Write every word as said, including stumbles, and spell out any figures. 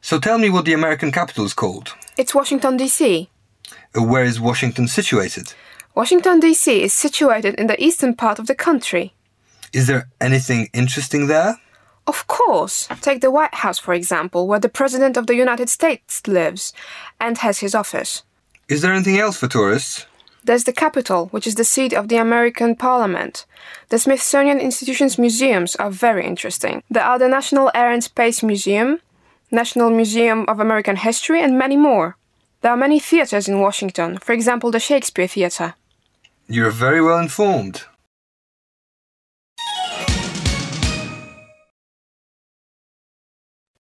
So tell me what the American capital is called. It's Washington, D C Uh, Where is Washington situated? Washington, D C is situated in the eastern part of the country. Is there anything interesting there? Of course. Take the White House, for example, where the President of the United States lives and has his office. Is there anything else for tourists? There's the Capitol, which is the seat of the American Parliament. The Smithsonian Institution's museums are very interesting. There are the National Air and Space Museum, National Museum of American History, and many more. There are many theaters in Washington, for example, the Shakespeare Theatre. You're very well informed.